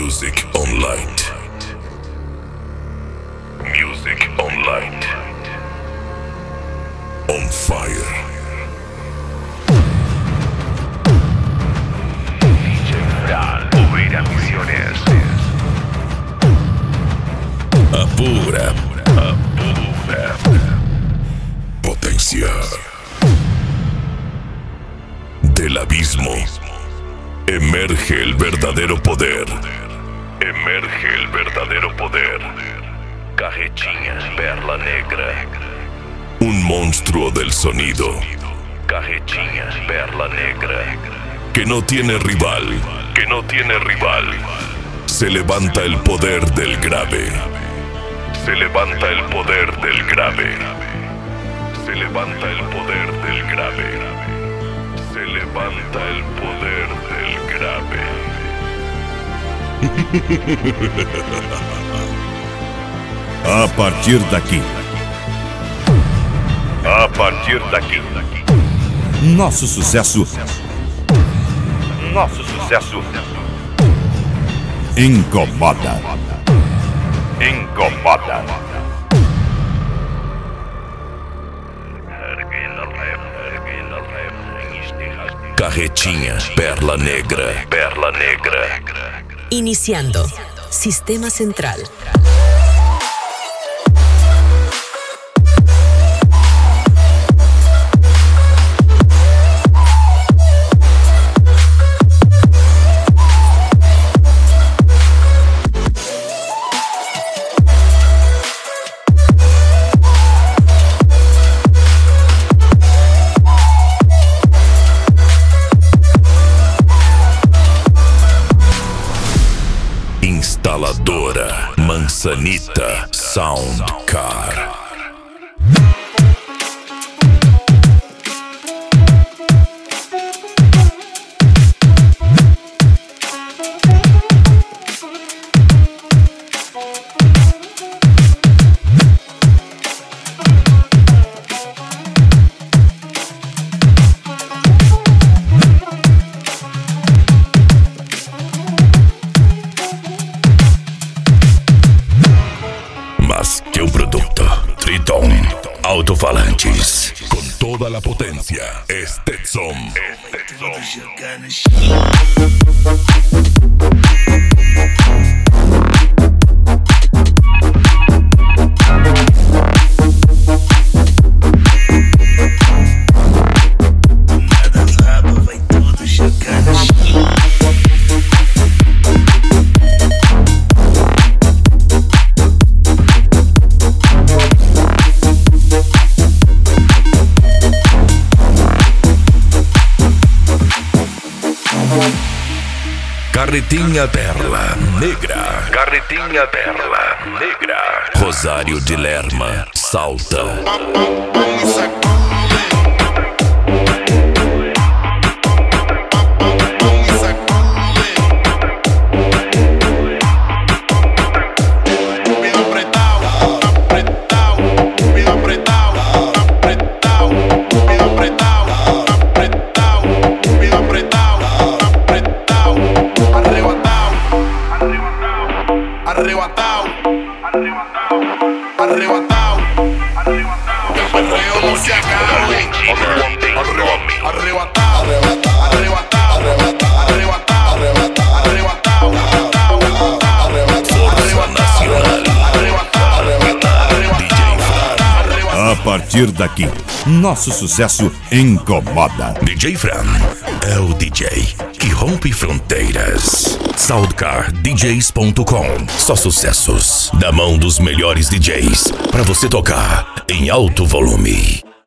Music on Light. Music on Light. On fire. DJ Fran, Oveira Misiones. Apura. Potencia. Del abismo emerge el verdadero poder. Emerge el verdadero poder. Carretinha, perla negra. Un monstruo del sonido. Carretinha, perla negra. Que no tiene rival. Que no tiene rival. Se levanta el poder del grave. Se levanta el poder del grave. Se levanta el poder del grave. Se levanta el poder del grave. A partir daqui. A partir daqui. Nosso sucesso. Nosso sucesso Incomoda. incomoda. Carretinha, perla negra. Perla negra. Iniciando. Sistema Central. Instaladora Manzanita Soundcar. Más que un producto, Triton Altofalantes. Con toda la potencia, Stetson. Carretinha Perla Negra. Carretinha, perla negra. Rosário de Lerma, Salta. Arrebatado, arrebatado, que el perreo no se acabe. Arrebatado, arrebatado, arrebatado, Força Nacional. DJ Fran. A partir daqui. Nosso sucesso incomoda. DJ Fran é o DJ que rompe fronteiras. SoundcarDJs.com. Só sucessos da mão dos melhores DJs pra você tocar em alto volume.